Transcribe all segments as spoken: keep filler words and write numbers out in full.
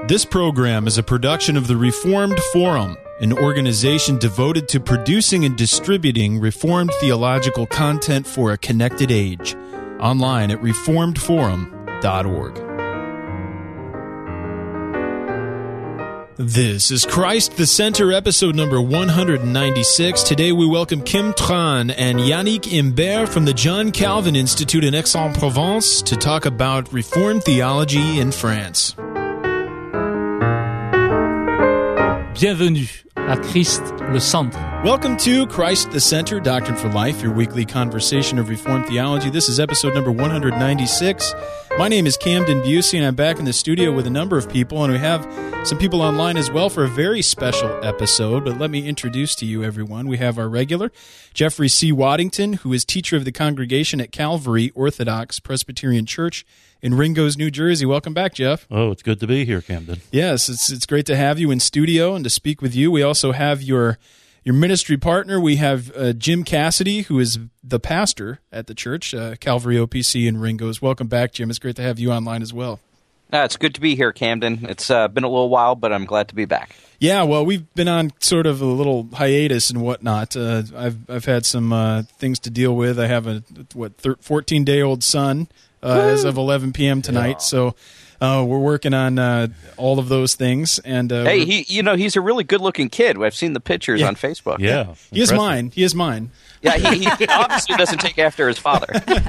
This program is a production of the Reformed Forum, an organization devoted to producing and distributing Reformed theological content for a connected age. Online at reformed forum dot org. This is Christ the Center, episode number one hundred ninety-six. Today we welcome Kim Tran and Yannick Imbert from the John Calvin Institute in Aix-en-Provence to talk about Reformed theology in France. Bienvenue à Christ le Centre. Welcome to Christ the Center, Doctrine for Life, your weekly conversation of Reformed theology. This is episode number one hundred ninety-six. My name is Camden Busey, and I'm back in the studio with a number of people, and we have some people online as well for a very special episode. But let me introduce to you, everyone. We have our regular, Jeffrey C. Waddington, who is teacher of the congregation at Calvary Orthodox Presbyterian Church in Ringoes, New Jersey. Welcome back, Jeff. Oh, it's good to be here, Camden. Yes, it's it's great to have you in studio and to speak with you. We also have your your ministry partner. We have uh, Jim Cassidy, who is the pastor at the church, uh, Calvary O P C in Ringoes. Welcome back, Jim. It's great to have you online as well. Uh, it's good to be here, Camden. It's uh, been a little while, but I'm glad to be back. Yeah, well, we've been on sort of a little hiatus and whatnot. Uh, I've I've had some uh, things to deal with. I have a what fourteen-day-old son uh, as of eleven p.m. tonight, yeah. so uh, we're working on uh, all of those things. And uh, hey, he you know he's a really good-looking kid. I've seen the pictures yeah. on Facebook. Yeah, yeah. he is mine. He is mine. Yeah, he, he obviously doesn't take after his father.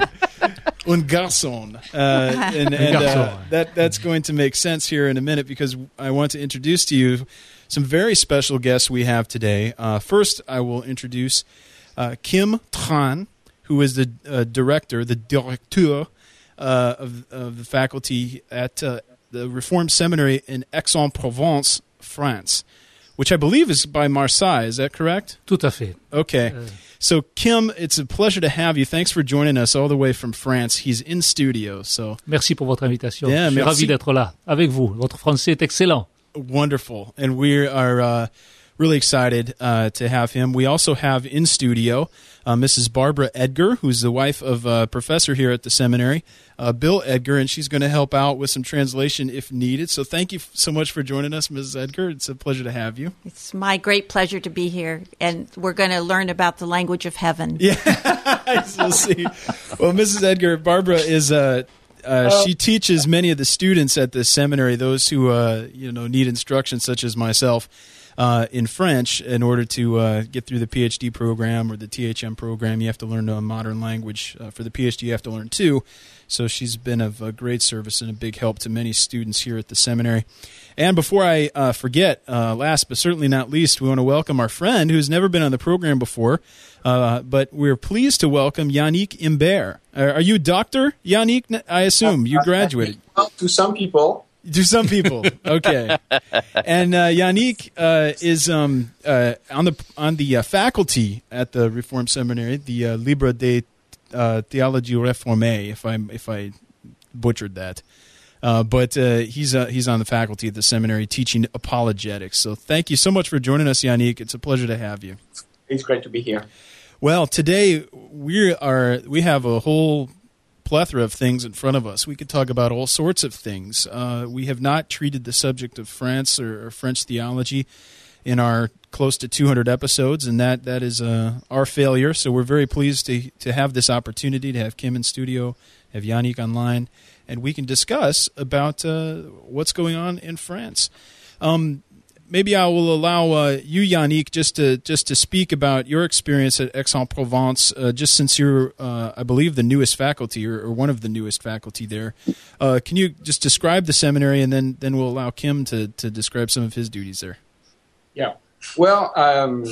Un garçon. Uh, and and uh, that, that's going to make sense here in a minute because I want to introduce to you some very special guests we have today. Uh, first, I will introduce uh, Kim Tran, who is the uh, director, the directeur uh, of, of the faculty at uh, the Reformed Seminary in Aix-en-Provence, France, which I believe is by Marseille. Is that correct? Tout à fait. Okay. Uh, So, Kim, it's a pleasure to have you. Thanks for joining us all the way from France. He's in studio. So, merci pour votre invitation. Yeah, Je suis merci. ravi d'être là avec vous. Votre français est excellent. Wonderful. And we are uh, really excited uh, to have him. We also have in studio uh, Missus Barbara Edgar, who's the wife of a professor here at the seminary, uh, Bill Edgar, and she's going to help out with some translation if needed. So thank you so much for joining us, Missus Edgar. It's a pleasure to have you. It's my great pleasure to be here, and we're going to learn about the language of heaven. Yeah, we'll see. Well, Missus Edgar, Barbara is uh, uh, oh. she teaches many of the students at the seminary, those who uh, you know need instruction, such as myself, uh, in French. In order to uh, get through the P H D program or the T H M program, you have to learn a modern language. Uh, for the P H D, you have to learn two. So she's been of a great service and a big help to many students here at the seminary. And before I uh, forget, uh, last but certainly not least, we want to welcome our friend who's never been on the program before, uh, but we're pleased to welcome Yannick Imbert. Are, are you Doctor Yannick? I assume you graduated. To some people. To some people, okay. And uh, Yannick uh, is um, uh, on the on the uh, faculty at the Reformed Seminary, the uh, Libre de uh, Théologie Réformée, if I if I butchered that. Uh, but uh, he's uh, he's on the faculty at the seminary teaching apologetics. So thank you so much for joining us, Yannick. It's a pleasure to have you. It's great to be here. Well, today we are we have a whole plethora of things in front of us. We could talk about all sorts of things. Uh, we have not treated the subject of France or, or French theology in our close to two hundred episodes, and that that is uh, our failure. So we're very pleased to to have this opportunity to have Kim in studio, have Yannick online, and we can discuss about uh, what's going on in France. Um, maybe I will allow uh, you, Yannick, just to just to speak about your experience at Aix-en-Provence, uh, just since you're, uh, I believe, the newest faculty or, or one of the newest faculty there. Uh, can you just describe the seminary, and then, then we'll allow Kim to, to describe some of his duties there? Yeah. Well, um,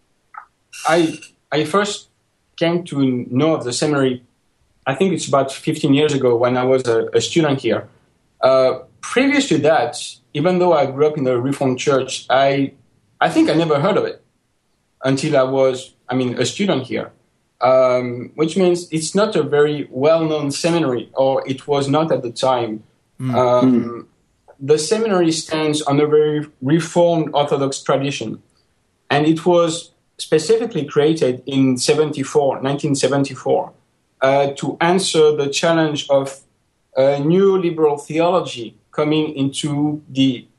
I I first came to know of the seminary, I think it's about fifteen years ago when I was a, a student here. Uh, previous to that, even though I grew up in a Reformed church, I I think I never heard of it until I was, I mean, a student here, um, which means it's not a very well-known seminary, or it was not at the time. Mm. Um, the seminary stands on a very Reformed Orthodox tradition, and it was specifically created in nineteen seventy-four uh, to answer the challenge of a new liberal theology coming into the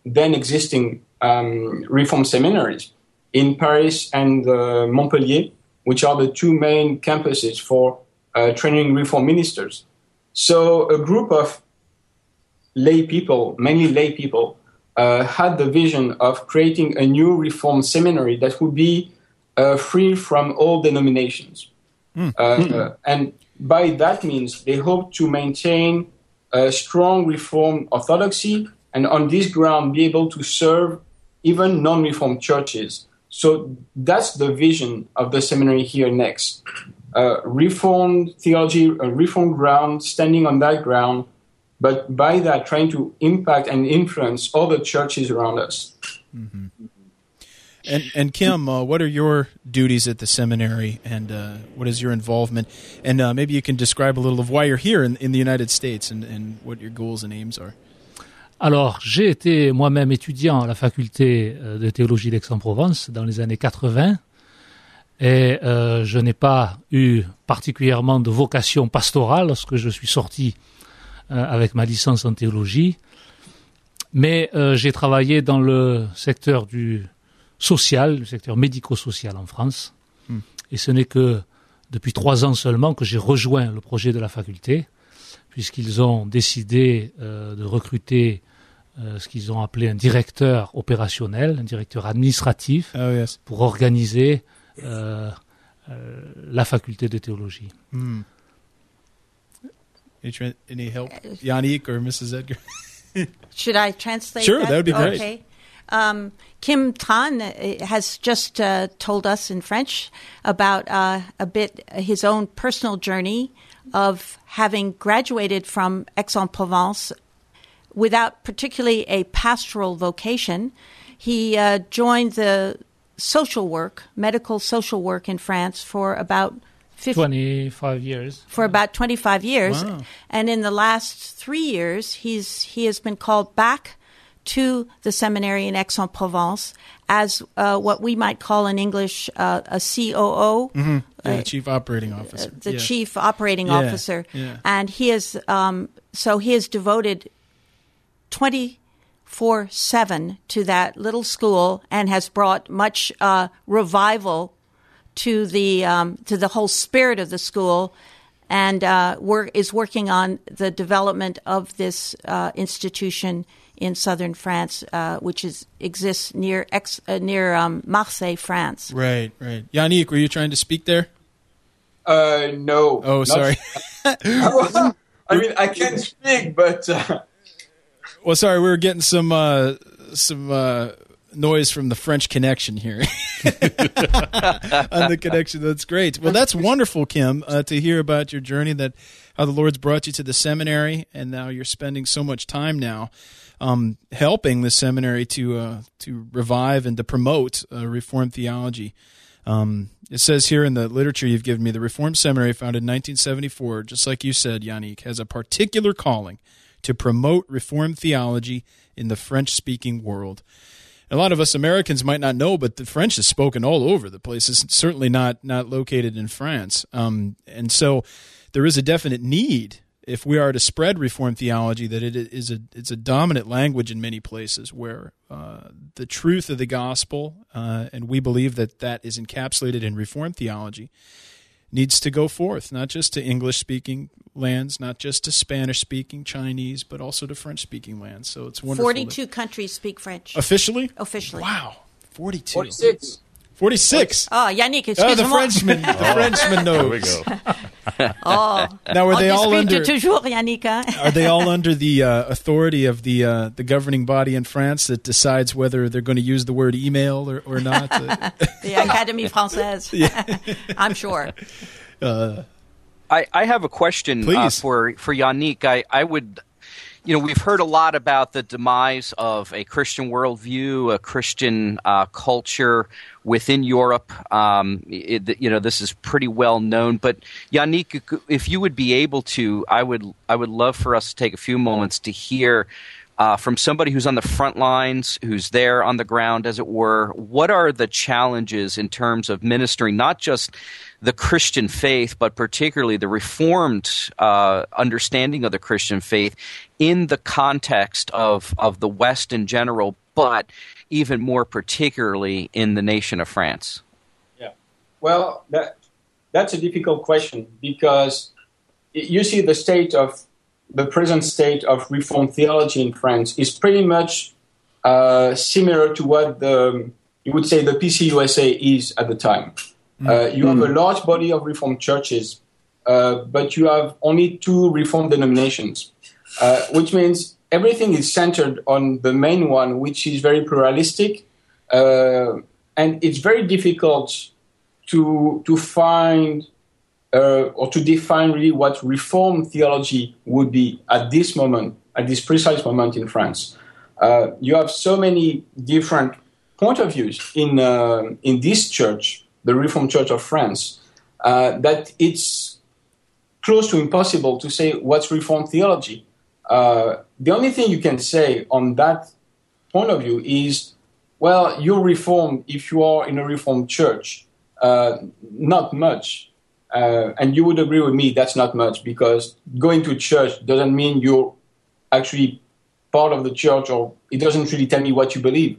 then existing um, Reform seminaries in Paris and uh, Montpellier, which are the two main campuses for uh, training Reform ministers. So a group of lay people, mainly lay people, uh, had the vision of creating a new Reform seminary that would be uh, free from all denominations. Mm. Uh, mm. uh, and by that means, they hope to maintain a strong Reform orthodoxy and on this ground be able to serve even non-Reformed churches. So that's the vision of the seminary here next. Uh, Reformed theology, a Reformed ground, standing on that ground, but by that trying to impact and influence all the churches around us. Mm-hmm. And, and Kim, uh, what are your duties at the seminary, and uh, what is your involvement? And uh, maybe you can describe a little of why you're here in, in the United States and, and what your goals and aims are. Alors, j'ai été moi-même étudiant à la faculté de théologie d'Aix-en-Provence dans les années quatre-vingts, et euh, je n'ai pas eu particulièrement de vocation pastorale lorsque je suis sorti euh, avec ma licence en théologie, mais euh, j'ai travaillé dans le secteur du social, le secteur médico-social en France, hmm. et ce n'est que depuis trois ans seulement que j'ai rejoint le projet de la faculté, puisqu'ils ont décidé euh, de recruter euh, ce qu'ils ont appelé un directeur opérationnel, un directeur administratif, oh, yes. pour organiser euh, euh, la faculté de théologie. Hmm. Any help, Yannick or Missus Edgar? Should I translate Sure, that? that would be great. Okay. Um, Kim Tan has just uh, told us in French about uh, a bit his own personal journey of having graduated from Aix-en-Provence without particularly a pastoral vocation. He uh, joined the social work, medical social work in France for about fifty, twenty-five years. For about twenty-five years. Wow. And in the last three years, he's he has been called back to the seminary in Aix-en-Provence as uh, what we might call in English uh, a C O O. Mm-hmm. Yeah, uh, the chief operating officer. Uh, the yeah. chief operating yeah. officer. Yeah. And he is, um, so he is devoted twenty-four seven to that little school and has brought much uh, revival to the um, to the whole spirit of the school, and uh, work, is working on the development of this uh, institution in southern France, uh, which is exists near ex, uh, near um, Marseille, France. Right, right. Yannick, were you trying to speak there? Uh, no. Oh, not, sorry. I mean, I can speak, but uh... well, sorry, we were getting some uh, some uh, noise from the French connection here. On the connection, that's great. Well, that's wonderful, Kim, uh, to hear about your journey, that how the Lord's brought you to the seminary, and now you're spending so much time now um, helping the seminary to uh, to revive and to promote uh, Reformed theology. Um, it says here in the literature you've given me, the Reformed Seminary, founded in nineteen seventy-four, just like you said, Yannick, has a particular calling to promote Reformed theology in the French-speaking world. A lot of us Americans might not know, but the French is spoken all over the place. It's certainly not not located in France. Um, and so there is a definite need, if we are to spread Reformed theology, that it is a it's a dominant language in many places where uh, the truth of the gospel, uh, and we believe that that is encapsulated in Reformed theology, needs to go forth, not just to English-speaking lands, not just to Spanish-speaking Chinese, but also to French-speaking lands. So it's wonderful. Forty-two countries speak French. Officially? Officially. Wow, forty-two. forty-six. Forty-six. Oh, Yannick, excuse Oh, the me. Frenchman. The Frenchman knows. There we go. Oh, Now, are on they all discute under? toujours, Yannick. Hein? Are they all under the uh, authority of the uh, the governing body in France that decides whether they're going to use the word email or, or not? The Académie Française. I'm sure. Uh, I, I have a question uh, Please. for for Yannick. I, I would, you know, we've heard a lot about the demise of a Christian worldview, a Christian uh, culture within Europe. Um, it, you know, this is pretty well known. But Yannick, if you would be able to, I would I would love for us to take a few moments to hear uh, from somebody who's on the front lines, who's there on the ground, as it were, what are the challenges in terms of ministering not just the Christian faith, but particularly the Reformed uh, understanding of the Christian faith in the context of, of the West in general, but even more particularly in the nation of France? Yeah, well, that that's a difficult question because you see the state of the present state of Reformed theology in France is pretty much uh, similar to what the you would say the P C U S A is at the time. Mm. Uh, you have a large body of Reformed churches, uh, but you have only two Reformed denominations, uh, which means everything is centered on the main one, which is very pluralistic, uh, and it's very difficult to to find uh, or to define really what Reformed theology would be at this moment, at this precise moment in France. Uh, you have so many different point of views in uh, in this church, the Reformed Church of France, uh, that it's close to impossible to say what's Reformed theology. Uh, the only thing you can say on that point of view is, well, you're Reformed if you are in a Reformed church. Uh, not much. Uh, and you would agree with me that's not much, because going to church doesn't mean you're actually part of the church, or it doesn't really tell me what you believe.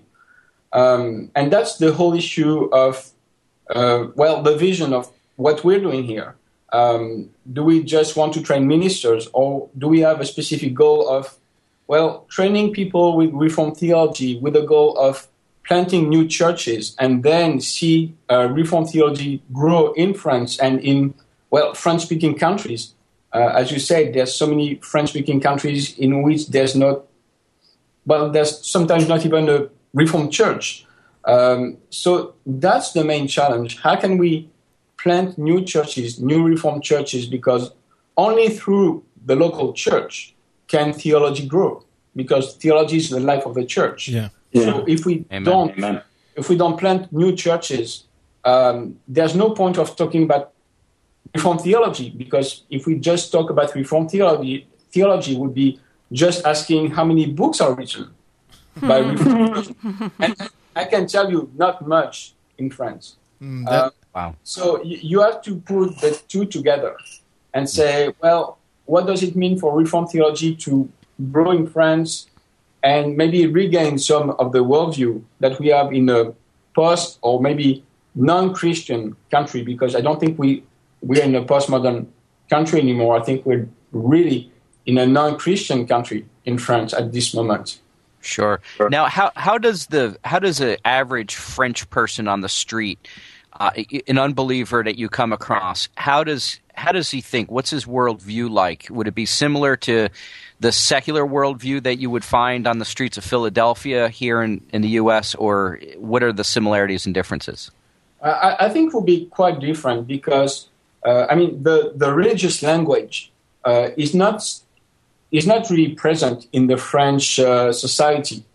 Um, and that's the whole issue of, uh, well, the vision of what we're doing here. Um, do we just want to train ministers, or do we have a specific goal of, well, training people with Reformed theology with the goal of planting new churches and then see uh, Reformed theology grow in France and in, well, French-speaking countries? Uh, as you said, there's so many French-speaking countries in which there's not, well, there's sometimes not even a Reformed church. Um, so that's the main challenge. How can we plant new churches, new Reformed churches, because only through the local church can theology grow, because theology is the life of the church. Yeah. Yeah. So if we Amen. don't, Amen. if we don't plant new churches, um, there's no point of talking about Reformed theology, because if we just talk about Reformed theology, theology would be just asking how many books are written by Reformed theology. And I can tell you, not much in France. Mm, that, uh, Wow. So you, you have to put the two together and say, well, what does it mean for Reformed theology to grow in France and maybe regain some of the worldview that we have in a post or maybe non-Christian country? Because I don't think we, we're in a postmodern country anymore. I think we're really in a non-Christian country in France at this moment. Sure. Sure. Now, how how does the how does an average French person on the street, uh, an unbeliever that you come across, how does how does he think? What's his worldview like? Would it be similar to the secular worldview that you would find on the streets of Philadelphia here in, in the U S, or what are the similarities and differences? I, I think it will be quite different because, uh, I mean, the, the religious language uh, is not is not really present in the French uh, society.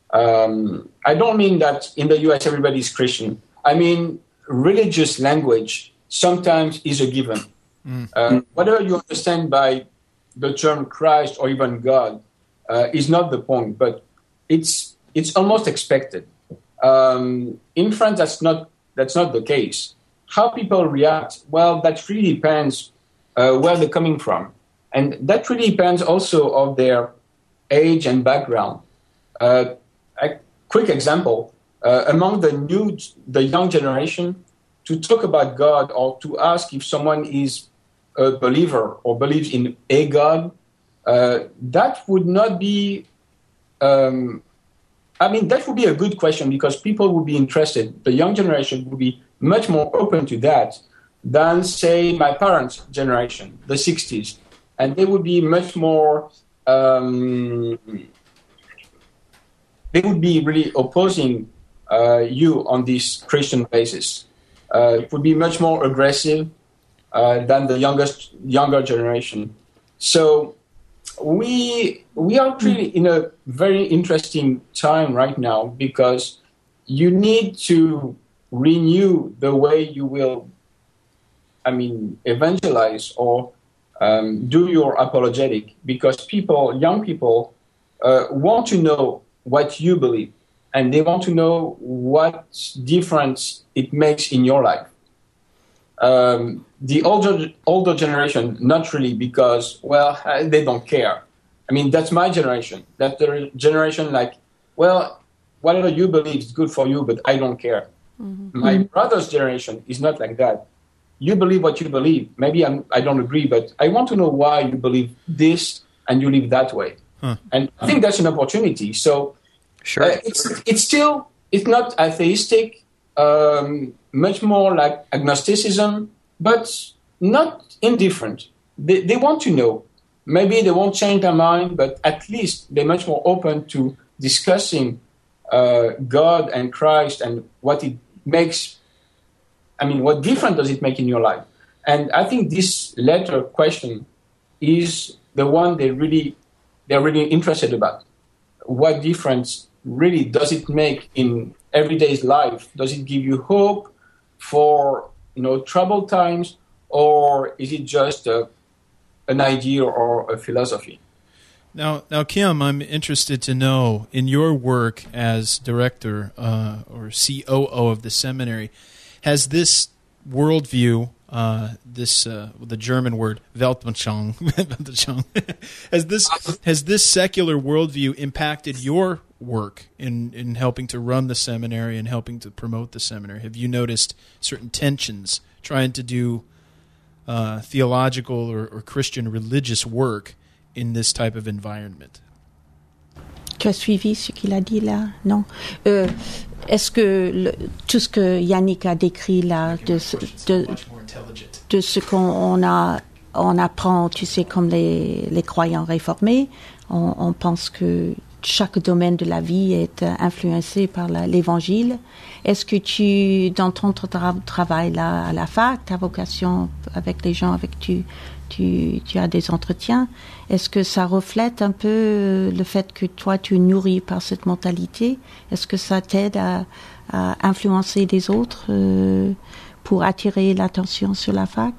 Um, I don't mean that in the U S everybody is Christian. I mean, religious language sometimes is a given. Mm. Uh, whatever you understand by the term Christ or even God uh, is not the point, but it's it's almost expected. Um, in France, that's not that's not the case. How people react, well, that really depends uh, where they're coming from, and that really depends also of their age and background. Uh, a quick example: uh, among the new, the young generation, to talk about God or to ask if someone is a believer or believes in a God, uh, that would not be, um, I mean, that would be a good question because people would be interested. The young generation would be much more open to that than, say, my parents' generation, the sixties. And they would be much more, um, they would be really opposing uh, you on this Christian basis. Uh, it would be much more aggressive Uh, than the youngest younger generation. So we we are really in a very interesting time right now because you need to renew the way you will, I mean, evangelize or um, do your apologetic, because people, young people, uh, want to know what you believe, and they want to know what difference it makes in your life. Um, the older older generation, not really, because, well, they don't care. I mean, that's my generation. That's the generation like, well, whatever you believe is good for you, but I don't care. Mm-hmm. My brother's generation is not like that. You believe what you believe. Maybe I'm, I don't agree, but I want to know why you believe this and you live that way. Huh. And I think that's an opportunity. So sure. uh, it's it's still, it's not atheistic, um, much more like agnosticism, but not indifferent. They, they want to know. Maybe they won't change their mind, but at least they're much more open to discussing uh, God and Christ and what it makes. I mean, what difference does it make in your life? And I think this latter question is the one they really, they're really interested about. What difference really does it make in everyday life? Does it give you hope for, you know, troubled times, or is it just a, an idea or a philosophy? Now, now, Kim, I'm interested to know, in your work as director uh, or C O O of the seminary, has this worldview, uh, this uh, the German word Weltanschauung, has this has this secular worldview impacted your work in, in helping to run the seminary and helping to promote the seminary? Have you noticed certain tensions trying to do uh, theological or, or Christian religious work in this type of environment? Tu as suivi ce qu'il a dit là? Non. Euh, est-ce que le, tout ce que Yannick a décrit là, de, de, de ce qu'on on a, on apprend, tu sais, comme les, les croyants réformés, on, on pense que chaque domaine de la vie est influencé par la, l'Évangile. Est-ce que tu, dans ton tra- travail là à la fac, ta vocation avec les gens avec qui tu, tu, tu as des entretiens, est-ce que ça reflète un peu le fait que toi tu es nourri par cette mentalité? Est-ce que ça t'aide à, à influencer les autres euh, pour attirer l'attention sur la fac?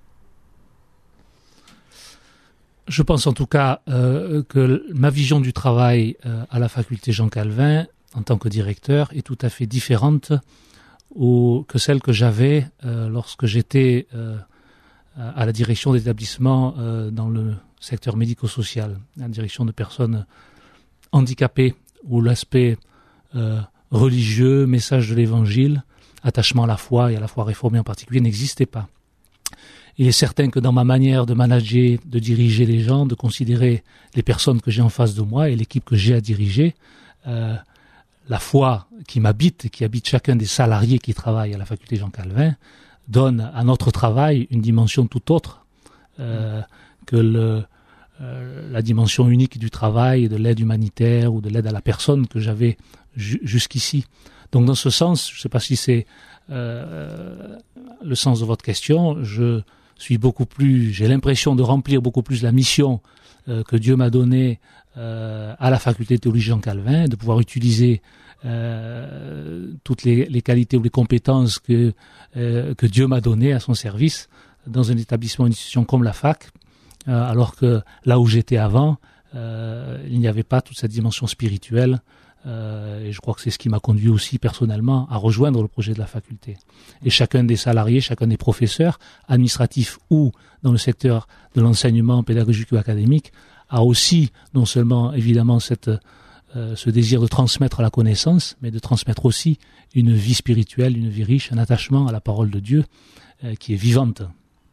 Je pense en tout cas euh, que ma vision du travail euh, à la faculté Jean Calvin, en tant que directeur, est tout à fait différente au, que celle que j'avais euh, lorsque j'étais euh, à la direction d'établissements euh, dans le secteur médico-social, à la direction de personnes handicapées, où l'aspect euh, religieux, message de l'Évangile, attachement à la foi et à la foi réformée en particulier n'existait pas. Il est certain que dans ma manière de manager, de diriger les gens, de considérer les personnes que j'ai en face de moi et l'équipe que j'ai à diriger, euh, la foi qui m'habite, qui habite chacun des salariés qui travaillent à la faculté Jean Calvin, donne à notre travail une dimension tout autre euh, que le, euh, la dimension unique du travail, de l'aide humanitaire ou de l'aide à la personne que j'avais ju- jusqu'ici. Donc dans ce sens, je ne sais pas si c'est euh, le sens de votre question, je suis beaucoup plus, j'ai l'impression de remplir beaucoup plus la mission euh, que Dieu m'a donnée euh, à la faculté de théologie Jean Calvin, de pouvoir utiliser euh, toutes les, les qualités ou les compétences que euh, que Dieu m'a données à son service dans un établissement, une institution comme la fac, euh, alors que là où j'étais avant, euh, il n'y avait pas toute cette dimension spirituelle. Euh, et je crois que c'est ce qui m'a conduit aussi personnellement à rejoindre le projet de la faculté. Et chacun des salariés, chacun des professeurs, administratifs ou dans le secteur de l'enseignement pédagogique ou académique, a aussi non seulement évidemment cette, euh, ce désir de transmettre la connaissance, mais de transmettre aussi une vie spirituelle, une vie riche, un attachement à la parole de Dieu euh, qui est vivante.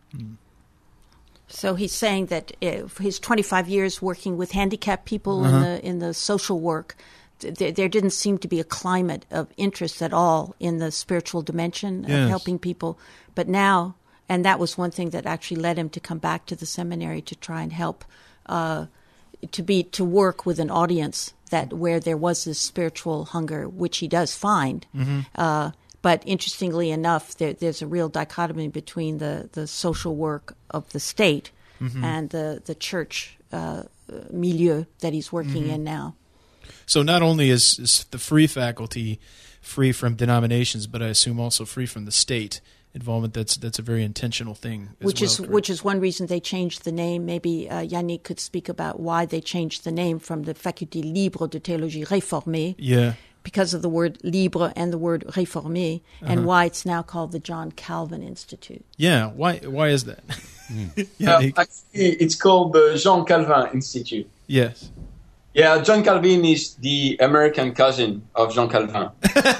So he's saying that uh, his twenty-five years working with handicapped people uh-huh. in the in the social work, There, there didn't seem to be a climate of interest at all in the spiritual dimension of yes. helping people. But now, and that was one thing that actually led him to come back to the seminary to try and help, uh, to be to work with an audience that where there was this spiritual hunger, which he does find. Mm-hmm. Uh, but interestingly enough, there, there's a real dichotomy between the, the social work of the state mm-hmm. and the the church uh, milieu that he's working mm-hmm. in now. So not only is, is the free faculty free from denominations, but I assume also free from the state involvement. That's that's a very intentional thing. As which well, is correct? which is one reason they changed the name. Maybe uh, Yannick could speak about why they changed the name from the Faculté libre de théologie réformée, Yeah. because of the word libre and the word réformé, and Uh-huh. why it's now called the John Calvin Institute. Yeah. Why why is that? Uh, Yannick? actually, it's called the Jean Calvin Institute. Yes. Yeah, John Calvin is the American cousin of Jean Calvin.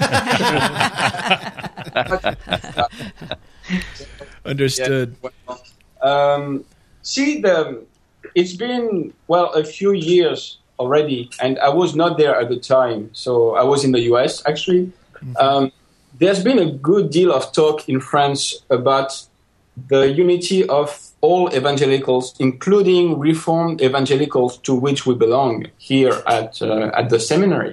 Understood. Yeah, well, um, see, the, it's been, well, a few years already, and I was not there at the time, so I was in the U S, actually. Um, there's been a good deal of talk in France about the unity of all evangelicals, including Reformed evangelicals to which we belong here at uh, at the seminary.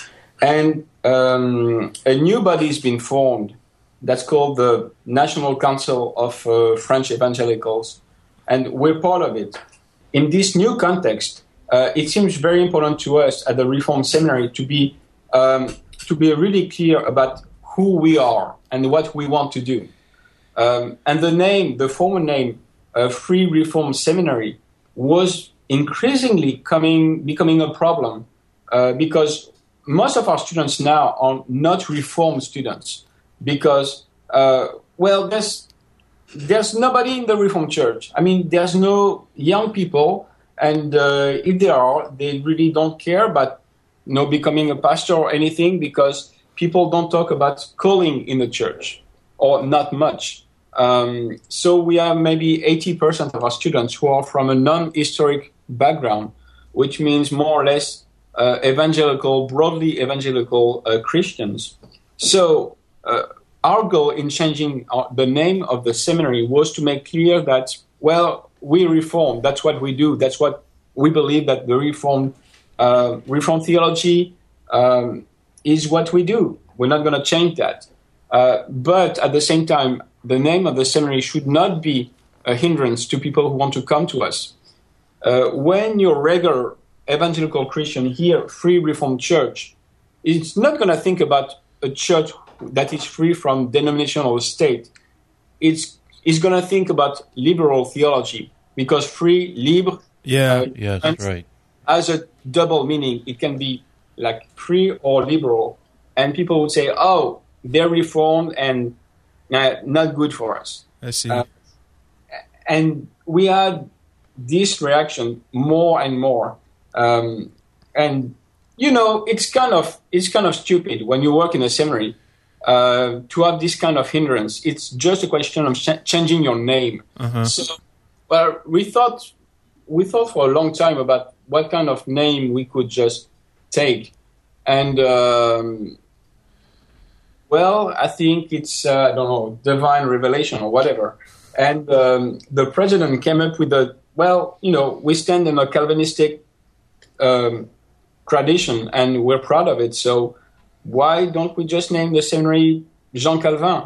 And um, a new body has been formed that's called the National Council of uh, French Evangelicals, and we're part of it. In this new context, uh, it seems very important to us at the Reformed Seminary to be um, to be really clear about who we are and what we want to do. Um, and the name, the former name, uh, Free Reformed Seminary, was increasingly coming becoming a problem uh, because most of our students now are not Reformed students because, uh, well, there's there's nobody in the Reformed Church. I mean, there's no young people, and uh, if there are, they really don't care about, you know, becoming a pastor or anything because people don't talk about calling in the church, or not much. Um, so we have maybe eighty percent of our students who are from a non-historic background, which means more or less uh, evangelical, broadly evangelical uh, Christians. So uh, our goal in changing our, the name of the seminary was to make clear that, well, we reform. That's what we do. That's what we believe, that the Reformed, uh, Reformed theology um, is what we do. We're not going to change that. Uh, but at the same time, the name of the seminary should not be a hindrance to people who want to come to us. Uh, when you're a regular evangelical Christian here, Free Reformed Church, it's not going to think about a church that is free from denominational state. It's, it's going to think about liberal theology, because free, libre, Yeah. uh, Yes, and right. has a double meaning. It can be like free or liberal. And people would say, oh, they're reformed and uh, not good for us. I see. Uh, and we had this reaction more and more. Um, and, you know, it's kind of it's kind of stupid when you work in a seminary uh, to have this kind of hindrance. It's just a question of ch- changing your name. Uh-huh. So, well, we thought we thought for a long time about what kind of name we could just take. And, um, well, I think it's, uh, I don't know, divine revelation or whatever. And um, the president came up with a, well, you know, we stand in a Calvinistic um, tradition and we're proud of it. So why don't we just name the seminary Jean Calvin?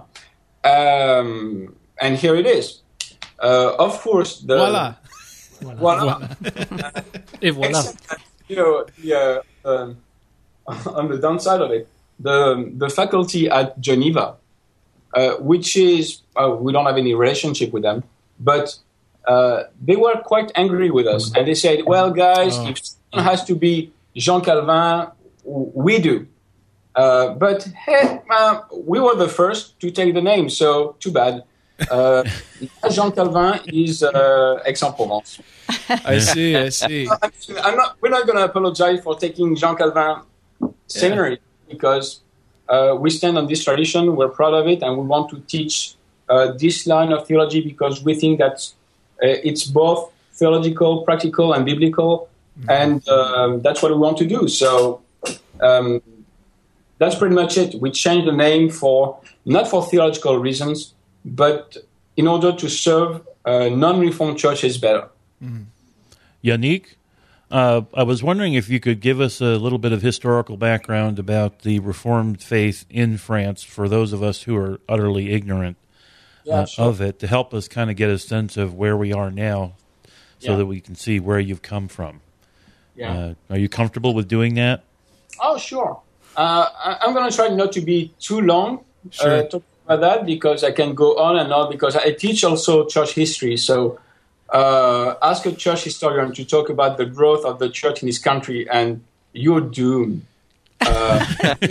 Um, and here it is. Uh, of course, the... Voila. Voila. Et voilà. Except, you know, the, uh, um, on the downside of it, the the faculty at Geneva, uh, which is, uh, we don't have any relationship with them, but uh, they were quite angry with us. And they said, well, guys, Oh. if it has to be Jean Calvin, we do. Uh, but hey, uh, we were the first to take the name, so too bad. Uh, Jean Calvin is uh, Aix-en-Provence. I see. I see. I mean, I'm not, we're not going to apologize for taking Jean Calvin Seminary because uh, we stand on this tradition, we're proud of it, and we want to teach uh, this line of theology because we think that uh, it's both theological, practical, and biblical, mm-hmm. and uh, that's what we want to do. So um, that's pretty much it. We changed the name for not for theological reasons, but in order to serve uh, non-Reformed churches better. Mm-hmm. Yannick, uh, I was wondering if you could give us a little bit of historical background about the Reformed faith in France for those of us who are utterly ignorant Yeah, uh, sure. of it, to help us kind of get a sense of where we are now so Yeah. that we can see where you've come from. Yeah. Uh, are you comfortable with doing that? Oh, sure. Uh, I, I'm going to try not to be too long Sure. uh, talking about that because I can go on and on because I teach also church history. So uh, ask a church historian to talk about the growth of the church in this country, and you're doomed. Uh,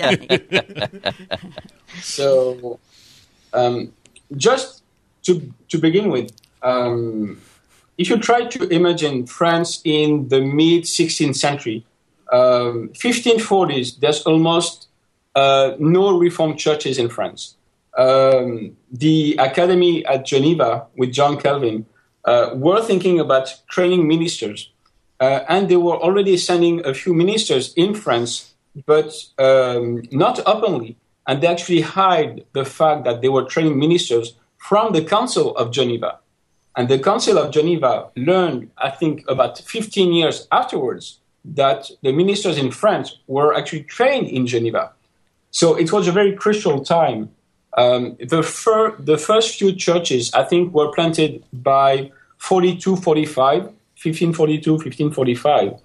so um, just to to begin with, um, if you try to imagine France in the mid sixteenth century, um, fifteen forties, there's almost uh, no Reformed churches in France. Um, the academy at Geneva with John Calvin uh, were thinking about training ministers, uh, and they were already sending a few ministers in France, but um, not openly, and they actually hide the fact that they were training ministers from the Council of Geneva. And the Council of Geneva learned, I think, about fifteen years afterwards, that the ministers in France were actually trained in Geneva. So it was a very crucial time. Um, the, fir- the first few churches, I think, were planted by forty-two forty-five, fifteen forty-two, fifteen forty-five.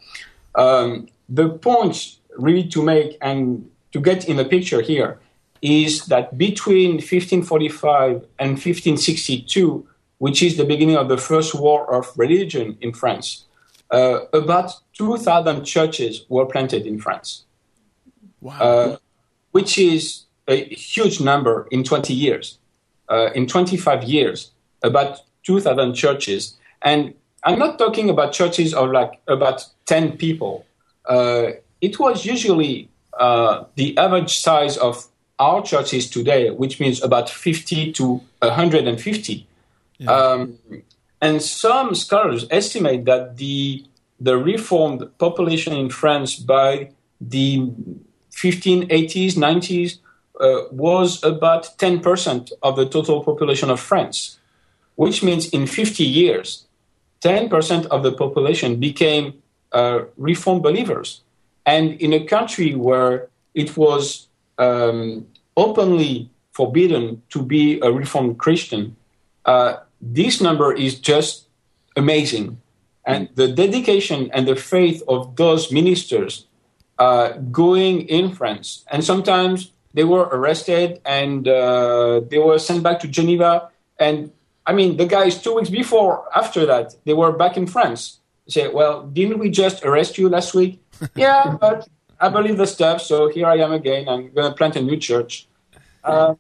Um, the point really to make and to get in the picture here is that between fifteen forty-five and fifteen sixty-two, which is the beginning of the first war of religion in France, uh, about two thousand churches were planted in France. Wow. Uh, which is a huge number in twenty years. Uh, in twenty-five years, about two thousand churches. And I'm not talking about churches of like about ten people. Uh, it was usually uh, the average size of our churches today, which means about fifty to one hundred fifty. Yeah. Um, and some scholars estimate that the the Reformed population in France by the fifteen eighties, nineties uh, was about ten percent of the total population of France, which means in fifty years, ten percent of the population became uh, Reformed believers. And in a country where it was um, openly forbidden to be a Reformed Christian, uh, this number is just amazing. And the dedication and the faith of those ministers uh, going in France, and sometimes they were arrested and uh, they were sent back to Geneva. And I mean, the guys two weeks before, after that, they were back in France. They say, well, didn't we just arrest you last week? Yeah, but I believe the stuff, so here I am again. I'm going to plant a new church. Uh,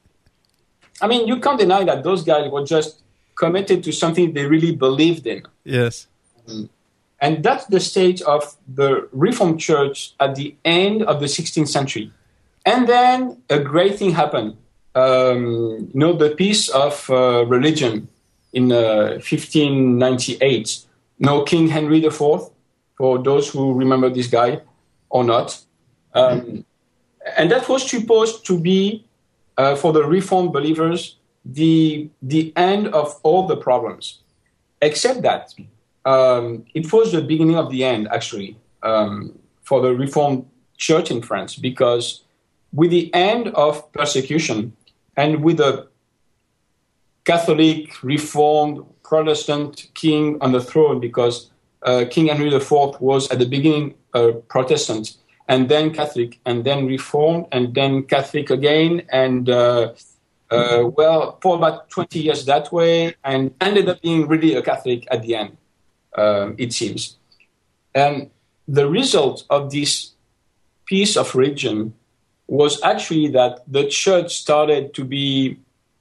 I mean, you can't deny that those guys were just committed to something they really believed in. Yes. Um, and that's the state of the Reformed Church at the end of the sixteenth century. And then a great thing happened. Um, you know, the Peace of uh, Religion in uh, fifteen ninety-eight. You know, King Henry the Fourth, for those who remember this guy or not. Um, and that was supposed to be, uh, for the Reformed believers, the the end of all the problems. Except that um, it was the beginning of the end, actually, um, for the Reformed Church in France, because with the end of persecution and with the Catholic, Reformed, Protestant king on the throne, because uh, King Henry the Fourth was at the beginning uh, Protestant, and then Catholic, and then Reformed, and then Catholic again, and uh, uh, well, for about twenty years that way, and ended up being really a Catholic at the end, uh, it seems. And the result of this peace of religion was actually that the church started to be,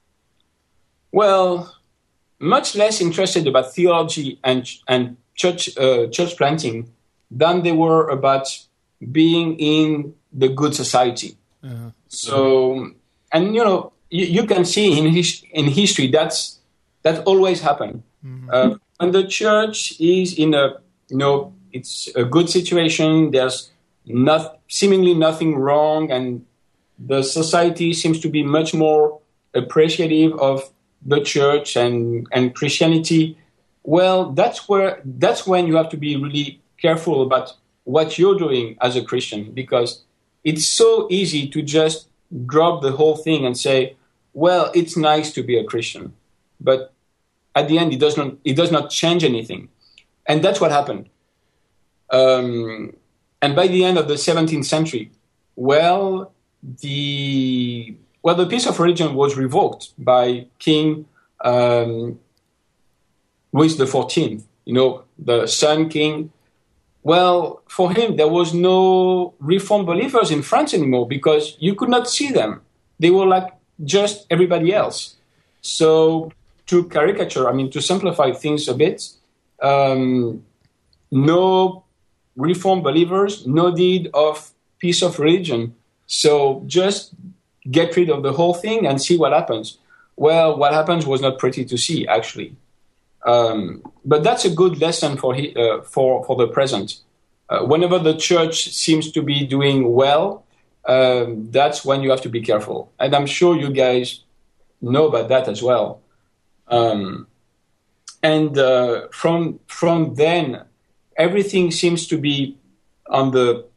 well, much less interested about theology and and church uh, church planting than they were about being in the good society. Uh-huh. So, and you know, you, you can see in his, in history that's that always happened. Mm-hmm. Uh, when the church is in a, you know, it's a good situation. There's not seemingly nothing wrong, and the society seems to be much more appreciative of the church and, and Christianity. Well, that's where that's when you have to be really careful about what you're doing as a Christian, because it's so easy to just drop the whole thing and say, well, it's nice to be a Christian, but at the end it does not it does not change anything. And that's what happened. Um, and by the end of the seventeenth century, well, the well, the peace of religion was revoked by King um, Louis the fourteenth, you know, the Sun King. Well, for him, there was no Reformed believers in France anymore because you could not see them. They were like just everybody else. So to caricature, I mean, to simplify things a bit, um, no Reformed believers, no need of peace of religion. So just get rid of the whole thing and see what happens. Well, what happens was not pretty to see, actually. Um, but that's a good lesson for he, uh, for for the present. Uh, whenever the church seems to be doing well, um, that's when you have to be careful. And I'm sure you guys know about that as well. Um, and uh, from from then, everything seems to be on the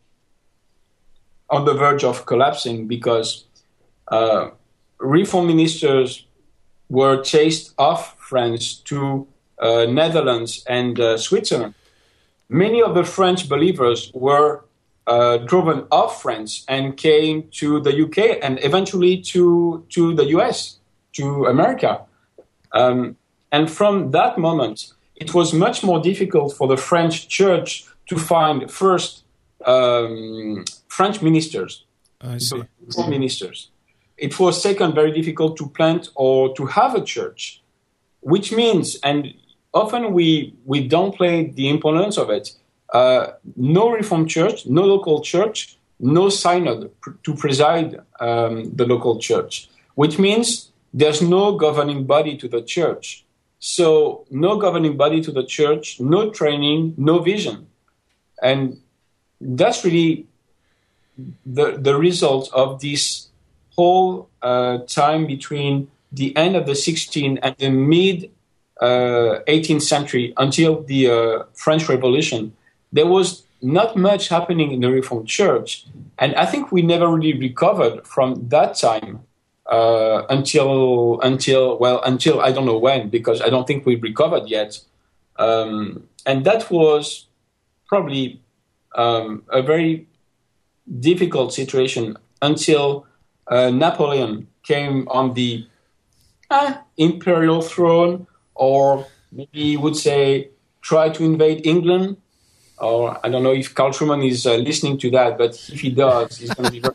on the verge of collapsing because uh, Reform ministers were chased off France to uh, Netherlands and uh, Switzerland. Many of the French believers were uh, driven off France and came to the U K and eventually to, to the U S, to America. Um, and from that moment, it was much more difficult for the French church to find first um, French ministers, I see. ministers. It was second very difficult to plant or to have a church, which means, and often we we downplay the importance of it. Uh, no Reformed church, no local church, no synod pr- to preside um, the local church, which means there's no governing body to the church. So no governing body to the church, no training, no vision. And that's really the, the result of this whole uh, time between the end of the sixteenth and the mid uh, eighteenth century until the uh, French Revolution. There was not much happening in the Reformed Church. And I think we never really recovered from that time uh, until, until, well, until I don't know when, because I don't think we've recovered yet. Um, and that was probably um, a very difficult situation until uh, Napoleon came on the uh, imperial throne, or maybe you would say try to invade England. Or I don't know if Carl Truman is uh, listening to that, but if he does, he's going to be very...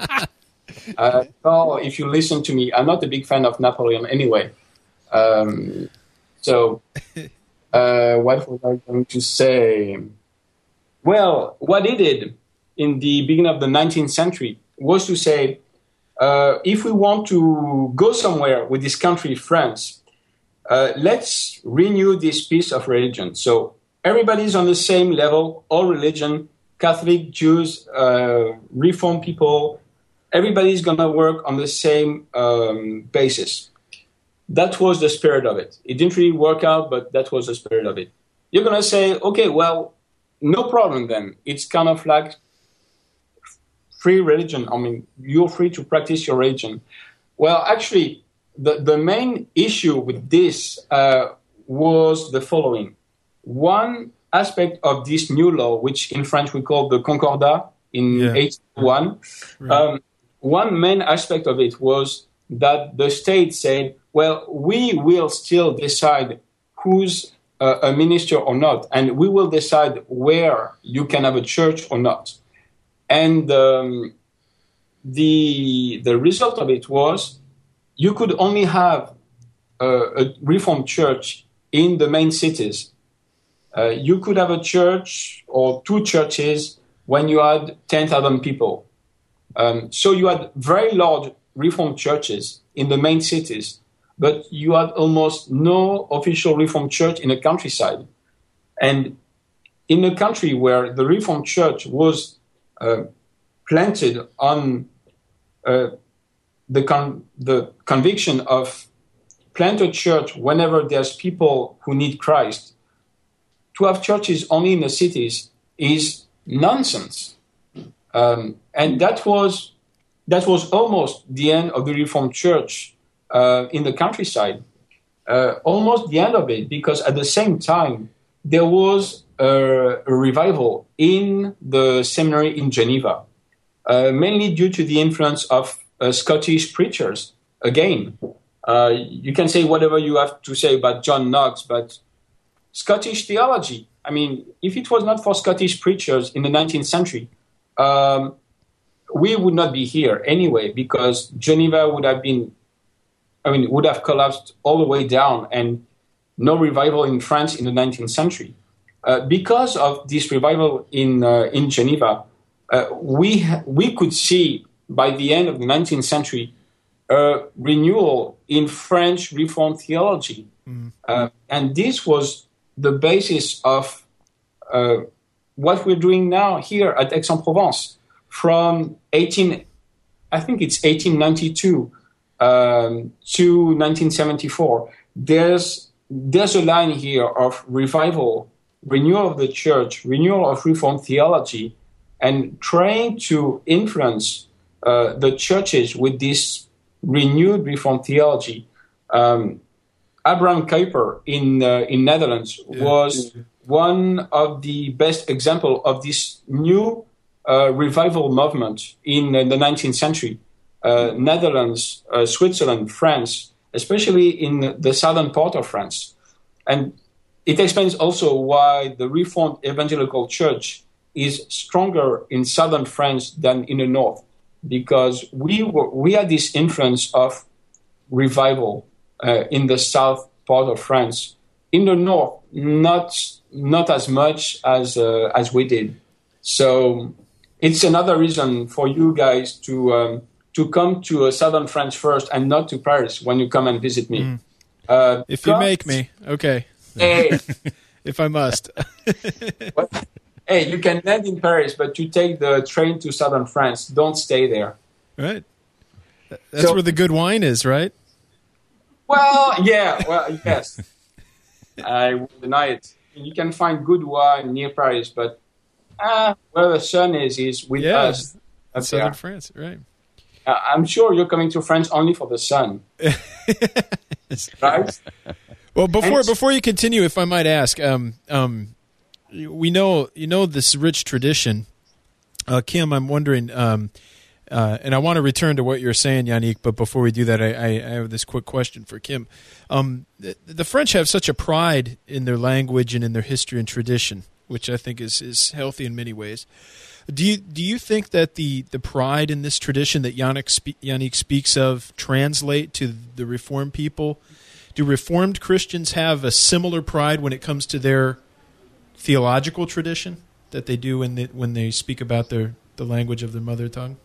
uh, Carl, if you listen to me, I'm not a big fan of Napoleon anyway. Um, so uh, what was I going to say? Well, what he did in the beginning of the nineteenth century was to say, uh, if we want to go somewhere with this country, France, uh, let's renew this piece of religion. So everybody's on the same level, all religion, Catholic, Jews, uh, Reformed people, everybody's going to work on the same um, basis. That was the spirit of it. It didn't really work out, but that was the spirit of it. You're going to say, okay, well, no problem then. It's kind of like free religion. I mean, you're free to practice your religion. Well, actually, the, the main issue with this uh, was the following. One aspect of this new law, which in French we call the Concordat in Yeah. eighteen oh one, Right. um, one main aspect of it was that the state said, well, we will still decide who's uh, a minister or not, and we will decide where you can have a church or not. And um, the the result of it was you could only have a, a Reformed church in the main cities. Uh, you could have a church or two churches when you had ten thousand people. Um, so you had very large Reformed churches in the main cities, but you had almost no official Reformed church in the countryside. And in a country where the Reformed church was uh, planted on uh, the, con- the conviction of plant a church whenever there's people who need Christ, to have churches only in the cities is nonsense. Um, and that was that was almost the end of the Reformed Church uh, in the countryside. Uh, almost the end of it, because at the same time, there was a, a revival in the seminary in Geneva, uh, mainly due to the influence of uh, Scottish preachers. Again, uh, you can say whatever you have to say about John Knox, but Scottish theology. I mean, if it was not for Scottish preachers in the nineteenth century, um, we would not be here anyway, because Geneva would have been, I mean, would have collapsed all the way down, and no revival in France in the nineteenth century. Uh, because of this revival in uh, in Geneva, uh, we ha- we could see by the end of the nineteenth century a renewal in French Reformed theology, mm-hmm. uh, and this was the basis of uh, what we're doing now here at Aix-en-Provence from eighteen, I think it's eighteen ninety-two um, to nineteen seventy-four. There's there's a line here of revival, renewal of the church, renewal of Reformed theology, and trying to influence uh, the churches with this renewed Reformed theology. Um, Abraham Kuyper in uh, in Netherlands yeah. was one of the best example of this new uh, revival movement in uh, the nineteenth century. Uh, Netherlands, uh, Switzerland, France, especially in the southern part of France. And it explains also why the Reformed Evangelical Church is stronger in southern France than in the north, because we were, we had this influence of revival uh, in the south part of France. In the north, not not as much as uh, as we did. So it's another reason for you guys to um, to come to uh, southern France first and not to Paris when you come and visit me. Mm. Uh, if you make me, okay. Hey. If I must. What? Hey, you can land in Paris, but you take the train to southern France. Don't stay there. Right. That's so, where the good wine is, right? Well, yeah. Well, yes. I won't deny it. You can find good wine near Paris, but uh, where the sun is, is with yeah, us. Up southern there. France, right. Uh, I'm sure you're coming to France only for the sun. Right? Well, before and, before you continue, if I might ask, um, um, we know you know this rich tradition. Uh, Kim, I'm wondering, um, uh, and I want to return to what you're saying, Yannick, but before we do that, I, I, I have this quick question for Kim. Um, the, the French have such a pride in their language and in their history and tradition, which I think is, is healthy in many ways. Do you do you think that the, the pride in this tradition that Yannick, spe- Yannick speaks of translate to the Reformed people? Do Reformed Christians have a similar pride when it comes to their theological tradition that they do when they, when they speak about their the language of their mother tongue?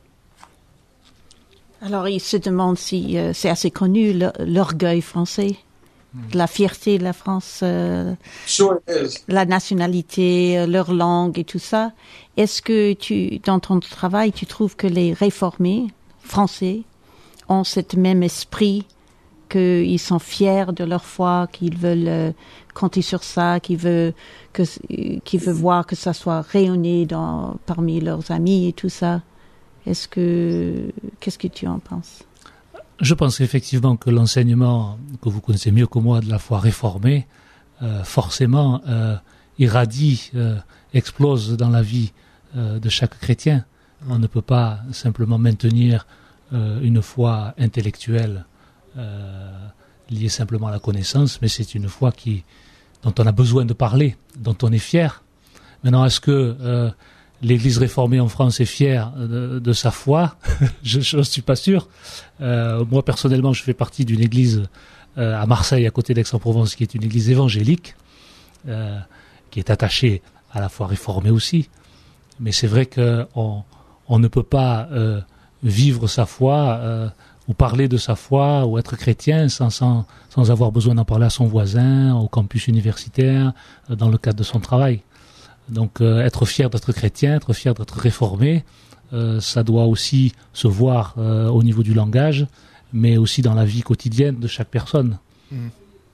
Alors, il se demande si euh, c'est assez connu l'orgueil français, mm. la fierté de la France, euh, sure it is. La nationalité, leur langue et tout ça. Est-ce que tu, dans ton travail, tu trouves que les réformés français ont ce même esprit, qu'ils sont fiers de leur foi, qu'ils veulent euh, compter sur ça, qu'ils veulent, que, qu'ils veulent voir que ça soit rayonné dans, parmi leurs amis et tout ça? Est-ce que, qu'est-ce que tu en penses? Je pense effectivement que l'enseignement que vous connaissez mieux que moi de la foi réformée, euh, forcément, euh, irradie, euh, explose dans la vie euh, de chaque chrétien. On ne peut pas simplement maintenir euh, une foi intellectuelle euh, liée simplement à la connaissance, mais c'est une foi qui, dont on a besoin de parler, dont on est fier. Maintenant, est-ce que euh, l'Église réformée en France est fière de, de sa foi? Je ne suis pas sûr. Euh, moi, personnellement, je fais partie d'une église euh, à Marseille, à côté d'Aix-en-Provence, qui est une église évangélique, euh, qui est attachée à la foi réformée aussi. Mais c'est vrai qu'on on ne peut pas euh, vivre sa foi euh, ou parler de sa foi ou être chrétien sans, sans, sans avoir besoin d'en parler à son voisin, au campus universitaire, euh, dans le cadre de son travail. Donc euh, être fier d'être chrétien, être fier d'être réformé, euh, ça doit aussi se voir euh, au niveau du langage, mais aussi dans la vie quotidienne de chaque personne. Mm.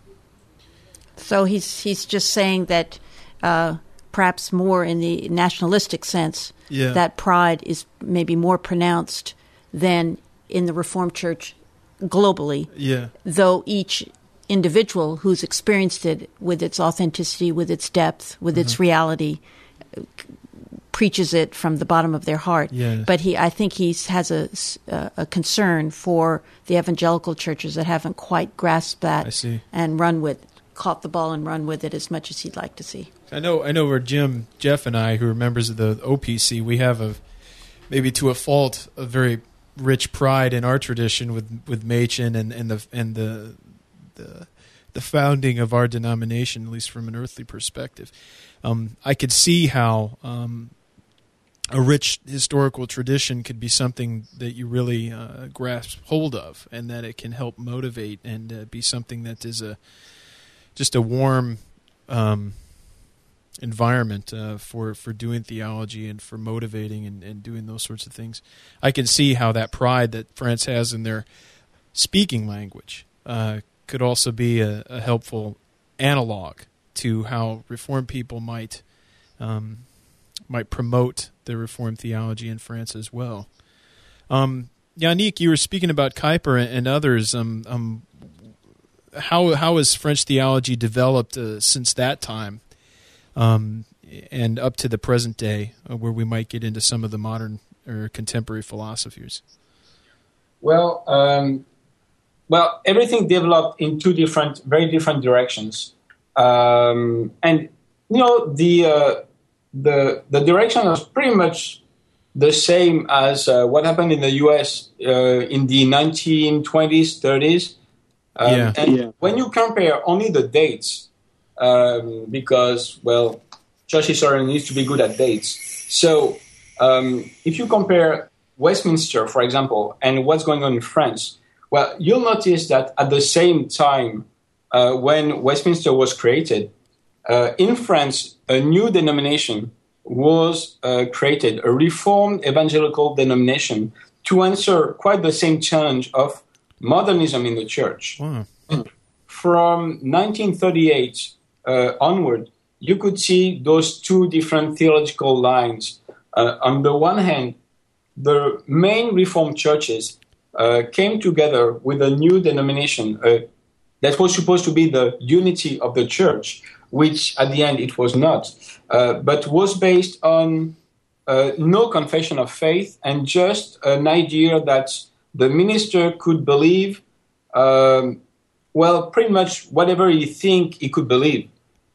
So he's he's just saying that uh, perhaps more in the nationalistic sense, yeah. that pride is maybe more pronounced than in the Reformed Church globally. Yeah. Though each individual who's experienced it with its authenticity, with its depth, with mm-hmm. its reality, preaches it from the bottom of their heart. Yeah. But he, I think he has a, a concern for the evangelical churches that haven't quite grasped that I see. and run with, caught the ball and run with it as much as he'd like to see. I know, I know where Jim, Jeff, and I, who are members of the O P C, we have a, maybe to a fault, a very rich pride in our tradition with with Machen and, and the and the the the founding of our denomination, at least from an earthly perspective. Um, I could see how um, a rich historical tradition could be something that you really uh, grasp hold of, and that it can help motivate and uh, be something that is a just a warm um, environment uh, for, for doing theology and for motivating and, and doing those sorts of things. I can see how that pride that France has in their speaking language uh, could also be a, a helpful analog to how Reformed people might um, might promote the Reformed theology in France as well. Um, Yannick, you were speaking about Kuyper and others. Um, um, how how has French theology developed uh, since that time, um, and up to the present day, uh, where we might get into some of the modern or contemporary philosophies? Well, um, well, everything developed in two different, very different directions, um, and you know the uh, the the direction was pretty much the same as uh, what happened in the U S uh, in the nineteen twenties, thirties. Um, yeah. And yeah. when you compare only the dates, um, because, well, church historian needs to be good at dates. So um, if you compare Westminster, for example, and what's going on in France, well, you'll notice that at the same time uh, when Westminster was created, uh, in France, a new denomination was uh, created, a Reformed evangelical denomination, to answer quite the same challenge of modernism in the church. Wow. From nineteen thirty-eight uh, onward, you could see those two different theological lines. Uh, on the one hand, the main Reformed churches uh, came together with a new denomination uh, that was supposed to be the unity of the church, which at the end it was not, uh, but was based on uh, no confession of faith and just an idea that the minister could believe, um, well, pretty much whatever he think he could believe.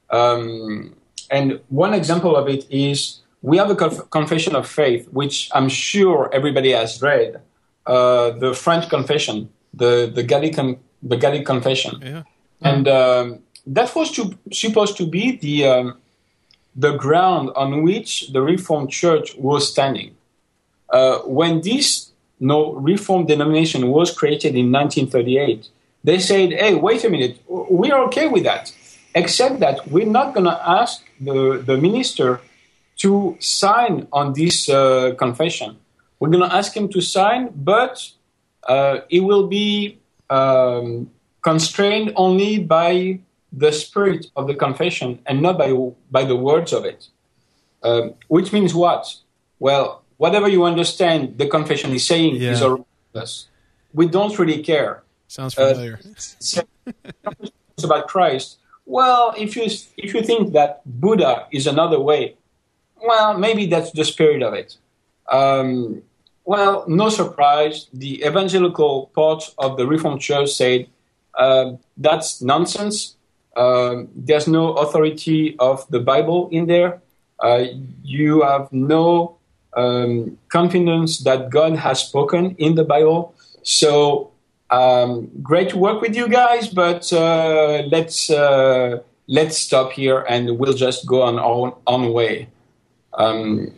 Um, and one example of it is we have a conf- confession of faith, which I'm sure everybody has read, uh, the French confession, the the Gallican the Gallic confession, Yeah. and um, that was to, supposed to be the um, the ground on which the Reformed Church was standing. Uh, when this no Reformed denomination was created in nineteen thirty-eight, they said, hey, wait a minute, we're okay with that, except that we're not going to ask the, the minister to sign on this uh, confession. We're going to ask him to sign, but uh, it will be um, constrained only by the spirit of the confession and not by, by the words of it. Uh, which means what? Well, whatever you understand the confession is saying Yeah. is all us. We don't really care. Sounds familiar. Uh, it's about Christ. Well, if you if you think that Buddha is another way, well, maybe that's the spirit of it. Um, well, no surprise, the evangelical part of the Reformed Church said uh, that's nonsense. Uh, there's no authority of the Bible in there. Uh, you have no Um, confidence that God has spoken in the Bible. So um, great to work with you guys, but uh, let's uh, let's stop here and we'll just go on our own way. Um,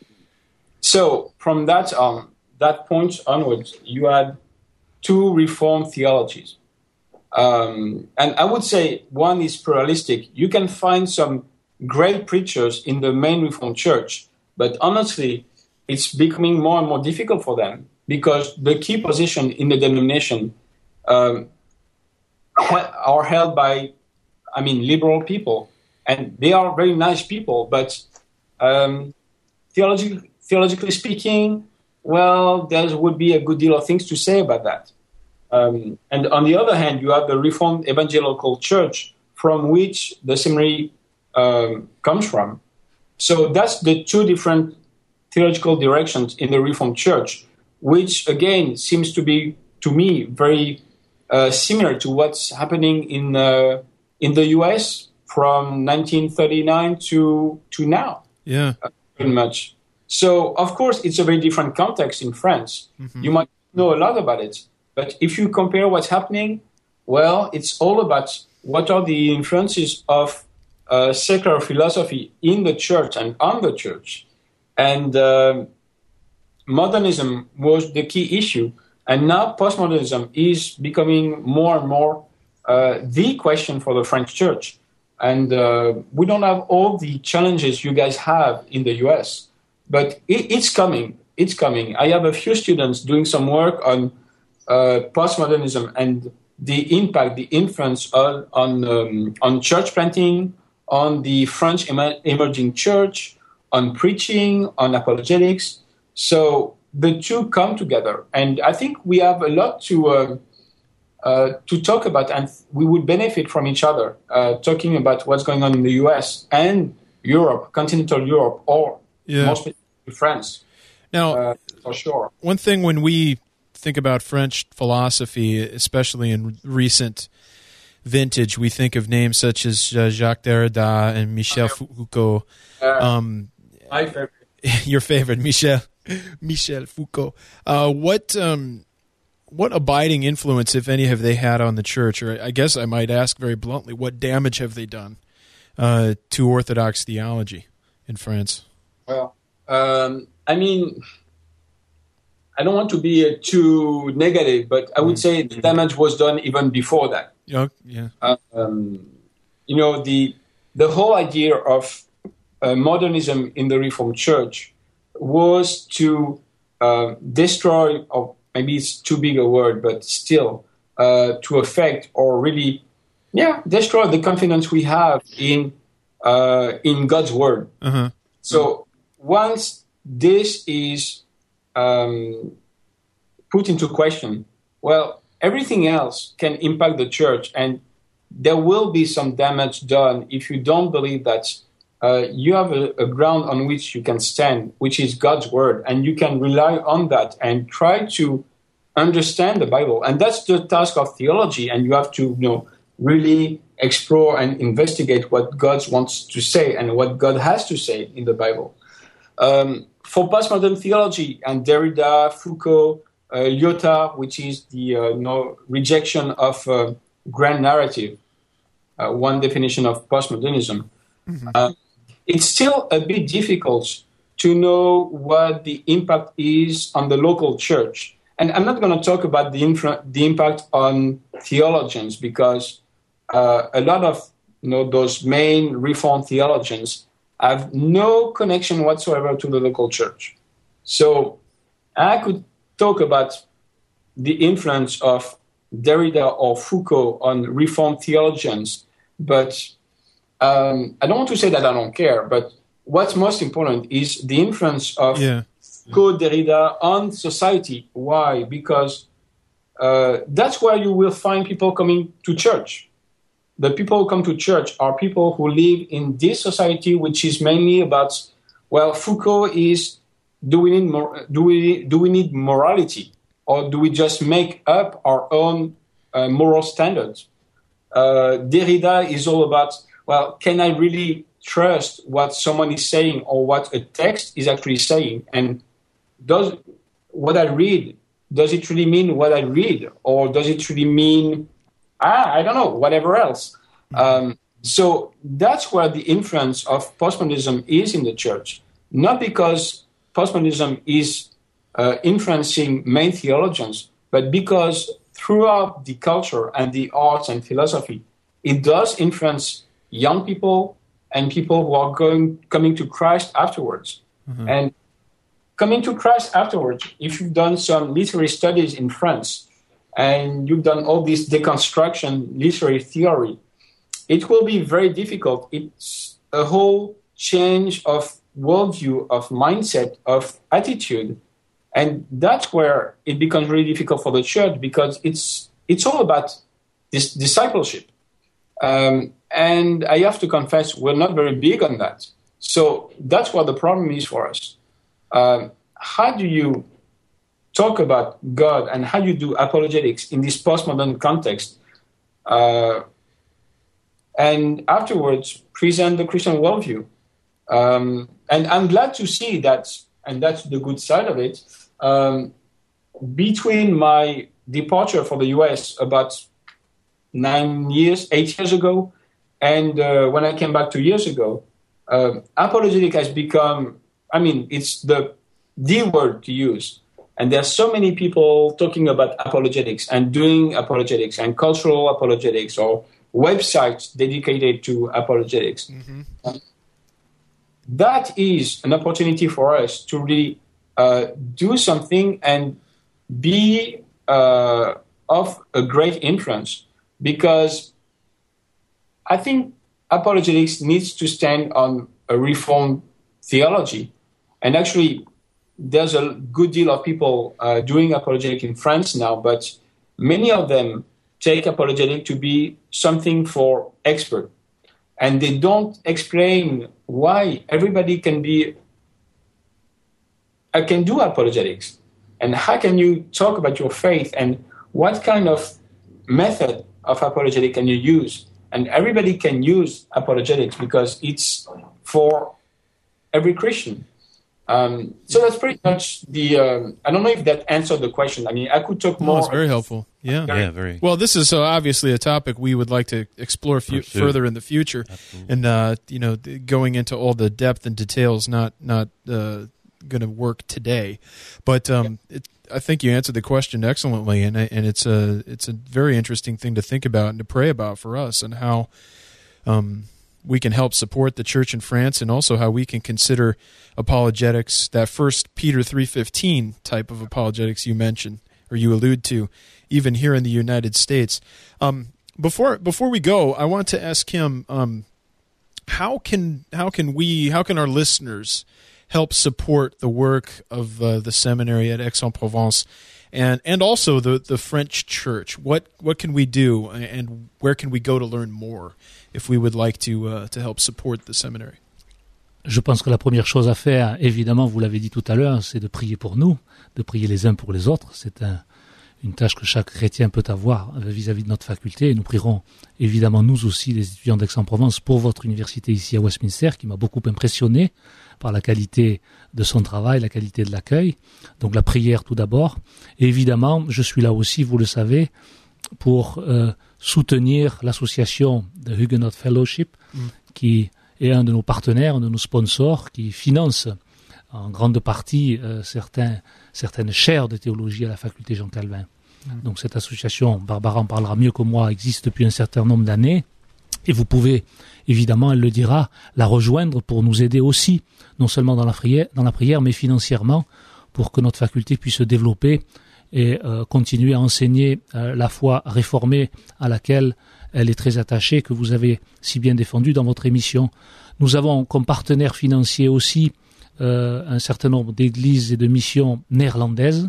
so from that um, that point onwards, you had two Reformed theologies, um, and I would say one is pluralistic. You can find some great preachers in the main Reformed Church, but honestly, it's becoming more and more difficult for them because the key position in the denomination um, are held by, I mean, liberal people. And they are very nice people, but um, theologically, theologically speaking, well, there would be a good deal of things to say about that. Um, and on the other hand, you have the Reformed Evangelical Church from which the seminary um, comes from. So that's the two different theological directions in the Reformed Church, which again seems to be, to me, very uh, similar to what's happening in uh, in the U S from nineteen thirty-nine to to now. Yeah, uh, pretty much. So of course it's a very different context in France. Mm-hmm. You might know a lot about it, but if you compare what's happening, well, it's all about what are the influences of uh, secular philosophy in the church and on the church. And uh, modernism was the key issue. And now postmodernism is becoming more and more uh, the question for the French church. And uh, we don't have all the challenges you guys have in the U S, but it, it's coming. It's coming. I have a few students doing some work on uh, postmodernism and the impact, the influence on on, um, on church planting, on the French em- emerging church, on preaching, on apologetics. So the two come together, and I think we have a lot to uh, uh, to talk about, and we would benefit from each other uh, talking about what's going on in the U S and Europe, continental Europe, or yeah. most specifically France. Now, uh, for sure. One thing when we think about French philosophy, especially in recent vintage, we think of names such as uh, Jacques Derrida and Michel Foucault. Uh, um, my favorite. Your favorite, Michel Michel Foucault. Uh, what um, what abiding influence, if any, have they had on the church? Or I guess I might ask very bluntly, what damage have they done uh, to Orthodox theology in France? Well, um, I mean, I don't want to be uh, too negative, but I would say the damage was done even before that. Oh, yeah. Uh, um, you know, the the whole idea of uh, modernism in the Reformed Church was to uh, destroy, or maybe it's too big a word, but still uh, to affect or really, yeah, destroy the confidence we have in uh, in God's word. Uh-huh. So once this is um, put into question, well, everything else can impact the church, and there will be some damage done if you don't believe that uh, you have a, a ground on which you can stand, which is God's word, and you can rely on that and try to understand the Bible. And that's the task of theology, and you have to, you know, really explore and investigate what God wants to say and what God has to say in the Bible. Um, for postmodern theology and Derrida, Foucault, uh, Lyotard, which is the uh, no, rejection of uh, grand narrative, uh, one definition of postmodernism, mm-hmm. uh, it's still a bit difficult to know what the impact is on the local church. And I'm not going to talk about the, infra- the impact on theologians, because uh, a lot of you know those main Reformed theologians have no connection whatsoever to the local church. So I could talk about the influence of Derrida or Foucault on Reformed theologians, but um, I don't want to say that I don't care, but what's most important is the influence of yeah. Foucault, Derrida on society. Why? Because uh, that's where you will find people coming to church. The people who come to church are people who live in this society, which is mainly about, well, Foucault is, do we need more, do we do we need morality, or do we just make up our own uh, moral standards? Uh, Derrida is all about, well, can I really trust what someone is saying or what a text is actually saying? And does what I read, does it really mean what I read, or does it really mean Ah, I don't know, whatever else. Um, so that's where the influence of postmodernism is in the church. Not because postmodernism is uh, influencing main theologians, but because throughout the culture and the arts and philosophy, it does influence young people and people who are going coming to Christ afterwards. Mm-hmm. And coming to Christ afterwards, if you've done some literary studies in France, and you've done all this deconstruction literary theory, it will be very difficult. It's a whole change of worldview, of mindset, of attitude. And that's where it becomes really difficult for the church, because it's it's all about this discipleship. Um, and I have to confess, we're not very big on that. So that's what the problem is for us. uh, how do you talk about God and how you do apologetics in this postmodern context, uh, and afterwards present the Christian worldview. Um, and I'm glad to see that, and that's the good side of it, um, between my departure for the U S about nine years, eight years ago, and uh, when I came back two years ago, uh, apologetic has become, I mean, it's the, the word to use. And there are so many people talking about apologetics and doing apologetics and cultural apologetics or websites dedicated to apologetics. Mm-hmm. That is an opportunity for us to really uh, do something and be uh, of a great influence, because I think apologetics needs to stand on a reformed theology. And actually, there's a good deal of people uh, doing apologetic in France now, but many of them take apologetic to be something for expert. And they don't explain why everybody can be, uh, can do apologetics. And how can you talk about your faith and what kind of method of apologetic can you use? And everybody can use apologetics because it's for every Christian. Um, so that's pretty much the, um, I don't know if that answered the question. I mean, I could talk more. No, it's very helpful. Yeah. Yeah, very. Well, this is uh, obviously a topic we would like to explore fu- further in the future. Absolutely. And, uh, you know, going into all the depth and details, not, not, uh, going to work today. But, um, yeah. it, I think you answered the question excellently. And, and it's a, it's a very interesting thing to think about and to pray about for us, and how, um, we can help support the church in France, and also how we can consider apologetics, that First Peter three fifteen type of apologetics you mentioned, or you allude to, even here in the United States. Um, before before we go, I want to ask him, um, how can how can we how can our listeners help support the work of uh, the seminary at Aix-en-Provence, and and also the the French church? What what can we do, and where can we go to learn more if we would like to uh, to help support the seminary? Je pense que la première chose à faire, évidemment, vous l'avez dit tout à l'heure, c'est de prier pour nous, de prier les uns pour les autres. C'est un, une tâche que chaque chrétien peut avoir vis-à-vis de notre faculté. Et nous prierons évidemment nous aussi, les étudiants d'Aix-en-Provence, pour votre université ici à Westminster, qui m'a beaucoup impressionné par la qualité de son travail, la qualité de l'accueil. Donc la prière tout d'abord. Et évidemment, je suis là aussi, vous le savez, pour euh, soutenir l'association de Huguenot Fellowship, mm. qui est un de nos partenaires, un de nos sponsors, qui finance en grande partie euh, certains, certaines chaires de théologie à la faculté Jean Calvin. Mm. Donc cette association, Barbara en parlera mieux que moi, existe depuis un certain nombre d'années. Et vous pouvez, évidemment, elle le dira, la rejoindre pour nous aider aussi, non seulement dans la prière, dans la prière mais financièrement, pour que notre faculté puisse se développer et euh, continuer à enseigner euh, la foi réformée à laquelle elle est très attachée, que vous avez si bien défendue dans votre émission. Nous avons comme partenaire financier aussi euh, un certain nombre d'églises et de missions néerlandaises,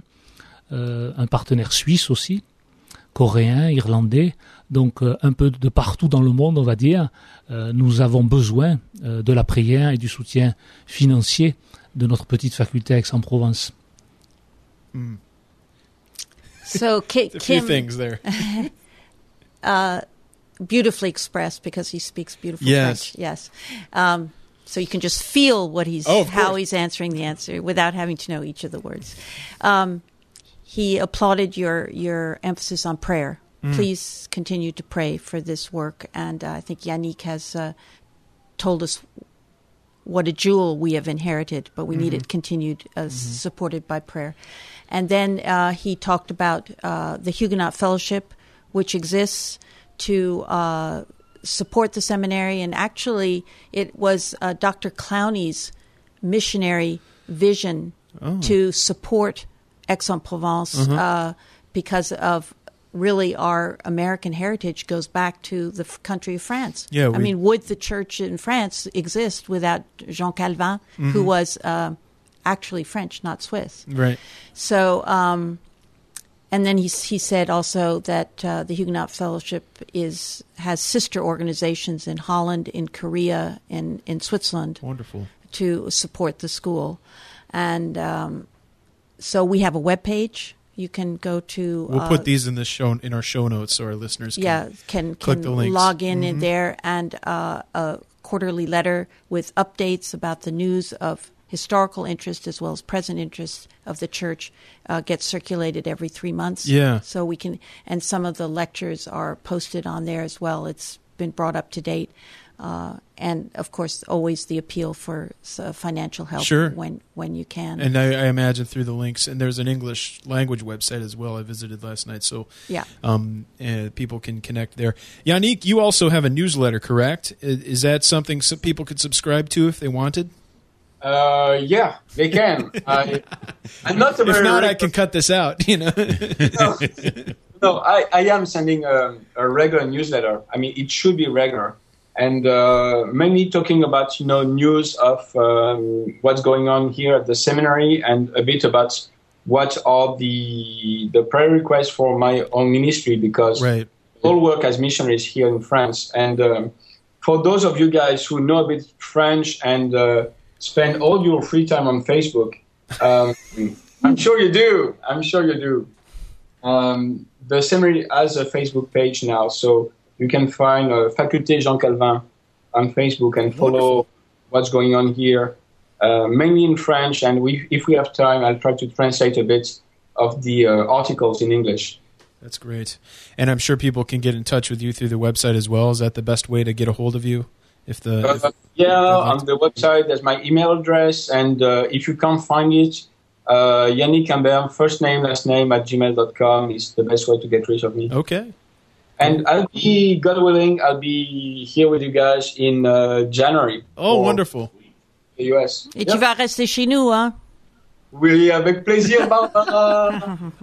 euh, un partenaire suisse aussi, coréen, irlandais, donc euh, un peu de partout dans le monde, on va dire. Euh, nous avons besoin euh, de la prière et du soutien financier de notre petite faculté à Aix-en-Provence. Mm. So, Ki- a few Kim, things there. uh, beautifully expressed, because he speaks beautiful yes. French. Yes. Um, so you can just feel what he's, oh, how course. he's answering the answer without having to know each of the words. Um, he applauded your your emphasis on prayer. Mm. Please continue to pray for this work, and uh, I think Yannick has uh, told us what a jewel we have inherited, but we mm-hmm. need it continued, uh, mm-hmm. supported by prayer. And then uh, he talked about uh, the Huguenot Fellowship, which exists to uh, support the seminary. And actually, it was uh, Doctor Clowney's missionary vision oh. to support Aix-en-Provence uh-huh. uh, because of really our American heritage goes back to the f- country of France. Yeah, we, I mean, would the church in France exist without Jean Calvin, mm-hmm. who was uh, actually French, not Swiss? Right. So, um, and then he he said also that uh, the Huguenot Fellowship is has sister organizations in Holland, in Korea, in in Switzerland. Wonderful. To support the school. And um, so we have a webpage. You can go to. We'll uh, put these in the show in our show notes so our listeners can yeah can click can the links. log in Mm-hmm. in there, and uh, a quarterly letter with updates about the news of historical interest as well as present interest of the church uh, gets circulated every three months. Yeah. So we can, and some of the lectures are posted on there as well. It's been brought up to date. Uh, and, of course, always the appeal for uh, financial help Sure. when, when you can. And I, I imagine through the links, and there's an English language website as well I visited last night, so yeah. um, uh, people can connect there. Yannick, you also have a newsletter, correct? Is, is that something some people could subscribe to if they wanted? Uh, yeah, they can. I, I'm not a very If not, I regular- can cut this out, you know? no, no I, I am sending a, a regular newsletter. I mean, it should be regular. And uh, mainly talking about, you know, news of um, what's going on here at the seminary, and a bit about what are the the prayer requests for my own ministry, because Right. we all work as missionaries here in France. And um, for those of you guys who know a bit French and uh, spend all your free time on Facebook, um, I'm sure you do. I'm sure you do. Um, the seminary has a Facebook page now, so you can find uh, Faculté Jean Calvin on Facebook and follow Wonderful. what's going on here, uh, mainly in French. And we, if we have time, I'll try to translate a bit of the uh, articles in English. That's great. And I'm sure people can get in touch with you through the website as well. Is that the best way to get a hold of you? If the if, Uh, yeah, on the website, there's my email address. And uh, if you can't find it, uh, Yannick Ambert, first name, last name at gmail dot com is the best way to get rid of me. Okay. And I'll be, God willing, I'll be here with you guys in uh, January. Oh, for wonderful. The U S. Et tu vas rester chez nous, hein? Oui, avec plaisir, Barbara.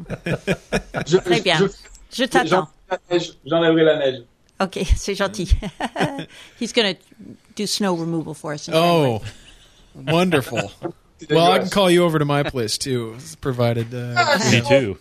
je, Très bien. Je t'attends. J'enlèverai la neige. Okay, c'est gentil. He's going to do snow removal for us. in Oh, January. wonderful. Well, I can call you over to my place, too, provided... Uh, Me too.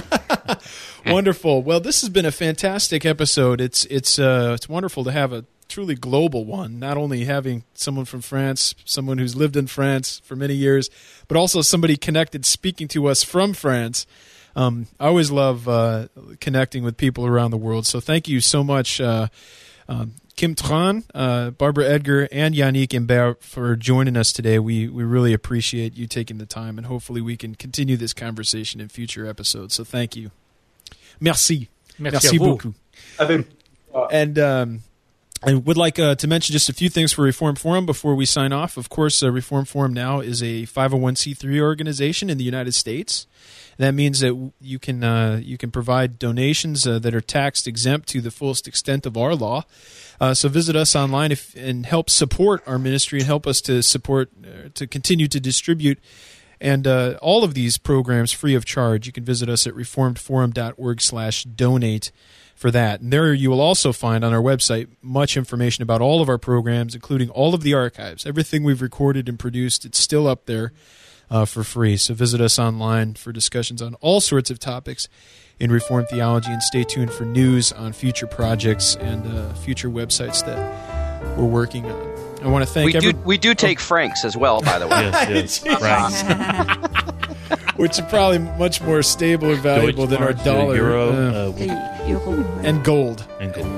Wonderful. Well, this has been a fantastic episode. It's it's uh, it's wonderful to have a truly global one, not only having someone from France, someone who's lived in France for many years, but also somebody connected speaking to us from France. Um, I always love uh, connecting with people around the world, so thank you so much, uh, um, Kim Tran, uh, Barbara Edgar, and Yannick Imbert for joining us today. We we really appreciate you taking the time, and hopefully we can continue this conversation in future episodes. So thank you. Merci. Merci à vous. beaucoup. Avec, And um, I would like uh, to mention just a few things for Reform Forum before we sign off. Of course, uh, Reform Forum now is a five oh one c three organization in the United States. That means that you can uh, you can provide donations uh, that are tax exempt to the fullest extent of our law. Uh, so visit us online if, and help support our ministry and help us to support uh, to continue to distribute and uh, all of these programs free of charge. You can visit us at reformed forum dot org slash donate for that. And there you will also find on our website much information about all of our programs, including all of the archives. Everything we've recorded and produced, it's still up there uh, for free. So visit us online for discussions on all sorts of topics in Reformed theology, and stay tuned for news on future projects and uh, future websites that we're working on. I want to thank We do, every- we do take francs as well, by the way. Yes, yes. Right. which are probably much more stable and valuable than our Deutschmark, dollar. Euro, Uh, uh, Et euro. and gold, and gold.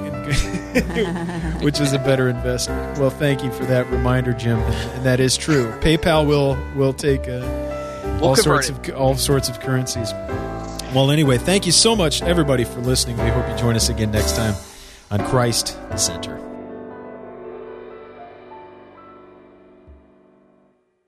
which is a better investment. Well, thank you for that reminder, Jim, and, and that is true. PayPal will will take uh, We'll all convert sorts it. of all sorts of currencies. Well, anyway, thank you so much, everybody, for listening. We hope you join us again next time on Christ the Center.